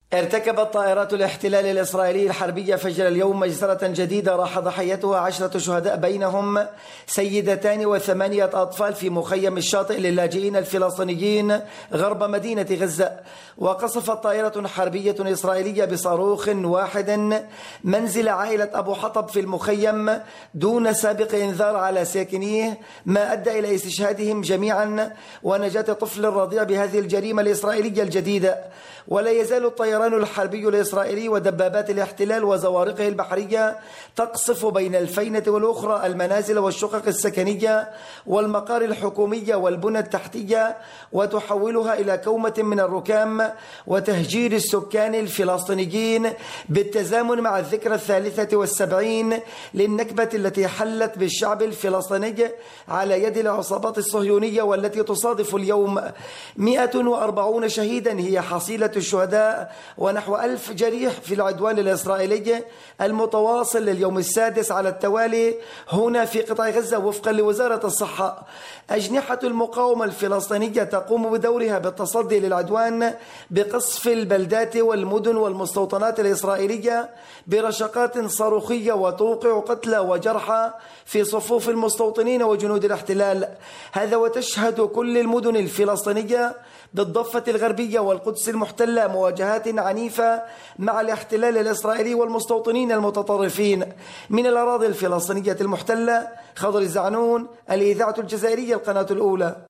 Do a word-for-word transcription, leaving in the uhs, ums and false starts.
ارتكبت طائرات الاحتلال الإسرائيلي الحربية فجر اليوم مجزرة جديدة راح ضحيتها عشرة شهداء بينهم سيدتان وثمانية أطفال في مخيم الشاطئ للاجئين الفلسطينيين غرب مدينة غزة. وقصفت طائرة حربية إسرائيلية بصاروخ واحد منزل عائلة أبو حطب في المخيم دون سابق إنذار على ساكنيه، ما أدى إلى استشهادهم جميعا ونجاة طفل رضيع بهذه الجريمة الإسرائيلية الجديدة. ولا يزال الطيران الحربي الإسرائيلي ودبابات الاحتلال وزوارقه البحرية تقصف بين الفينة والأخرى المنازل والشقق السكنية والمقار الحكومية والبنى التحتية، وتحولها إلى كومة من الركام وتهجير السكان الفلسطينيين بالتزامن مع الذكرى الثالثة والسبعين للنكبة التي حلت بالشعب الفلسطيني على يد العصابات الصهيونية، والتي تصادف اليوم مئة وأربعين شهيدا هي حصيلة الشهداء ونحو ألف جريح في العدوان الإسرائيلي المتواصل لليوم السادس على التوالي هنا في قطاع غزة. وفقا لوزارة الصحة، أجنحة المقاومة الفلسطينية تقوم بدورها بالتصدي للعدوان بقصف البلدات والمدن والمستوطنات الإسرائيلية برشقات صاروخية وتوقع قتلى وجرحى في صفوف المستوطنين وجنود الاحتلال. هذا وتشهد كل المدن الفلسطينية بالضفة الغربية والقدس المحتلة مواجهات عنيفة مع الاحتلال الإسرائيلي والمستوطنين المتطرفين من الأراضي الفلسطينية المحتلة. خضر الزعنون، الإذاعة الجزائرية، القناة الأولى.